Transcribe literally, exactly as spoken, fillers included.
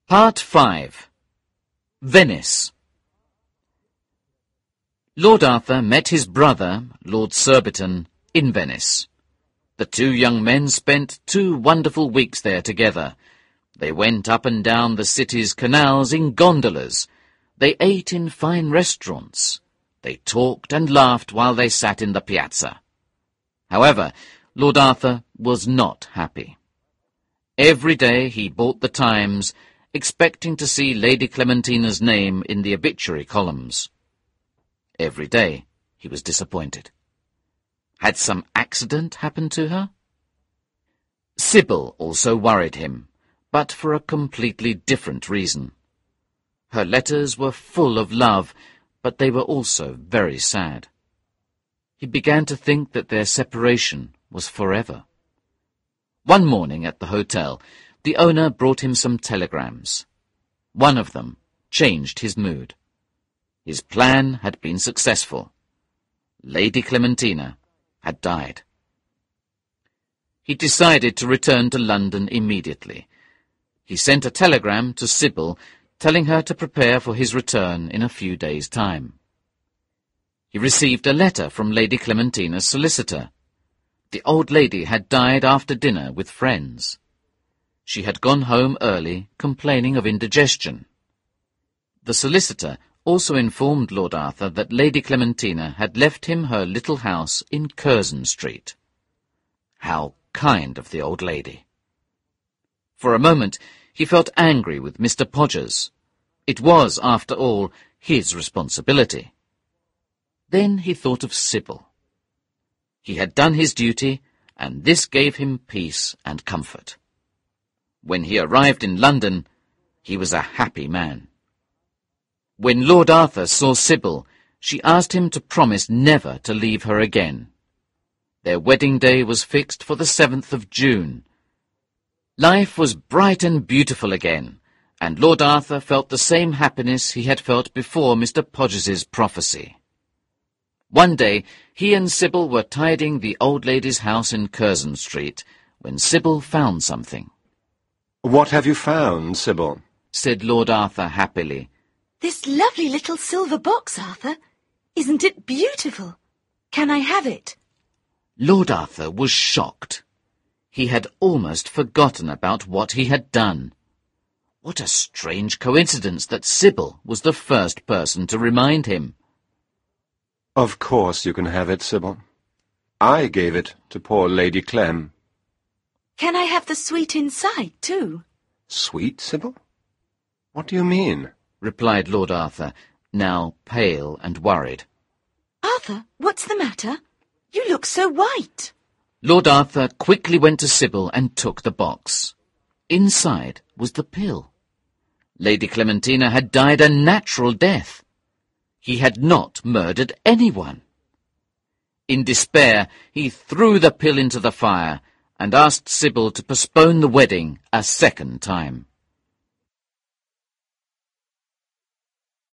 Part five. Venice. Lord Arthur met his brother, Lord Surbiton, in Venice. The two young men spent two wonderful weeks there together. They went up and down the city's canals in gondolas. They ate in fine restaurants. They talked and laughed while they sat in the piazza. However, Lord Arthur was not happy. Every day he bought the Times, expecting to see Lady Clementina's name in the obituary columns. Every day he was disappointed. Had some accident happened to her? Sybil also worried him, but for a completely different reason. Her letters were full of love, but they were also very sad. He began to think that their separation was forever. One morning at the hotel, the owner brought him some telegrams. One of them changed his mood. His plan had been successful. Lady Clementina had died. He decided to return to London immediately. He sent a telegram to Sybil, telling her to prepare for his return in a few days' time. He received a letter from Lady Clementina's solicitor. The old lady had died after dinner with friends. She had gone home early, complaining of indigestion. The solicitor also informed Lord Arthur that Lady Clementina had left him her little house in Curzon Street. How kind of the old lady! For a moment he felt angry with Mister Podgers. It was, after all, his responsibility. Then he thought of Sybil. He had done his duty, and this gave him peace and comfort. When he arrived in London, he was a happy man. When Lord Arthur saw Sybil, she asked him to promise never to leave her again. Their wedding day was fixed for the seventh of June. Life was bright and beautiful again, and Lord Arthur felt the same happiness he had felt before Mister Podgers's prophecy. One day he and Sybil were tidying the old lady's house in Curzon Street, when Sybil found something. "What have you found, Sybil?" said Lord Arthur happily. "This lovely little silver box, Arthur. Isn't it beautiful? Can I have it?" Lord Arthur was shocked. He had almost forgotten about what he had done. What a strange coincidence that Sybil was the first person to remind him. "Of course you can have it, Sybil. I gave it to poor Lady Clem." "Can I have the sweet inside, too?" "Sweet, Sybil? What do you mean?" replied Lord Arthur, now pale and worried. "Arthur, what's the matter? You look so white." Lord Arthur quickly went to Sybil and took the box. Inside was the pill. Lady Clementina had died a natural death. He had not murdered anyone. In despair, he threw the pill into the fire and asked Sybil to postpone the wedding a second time.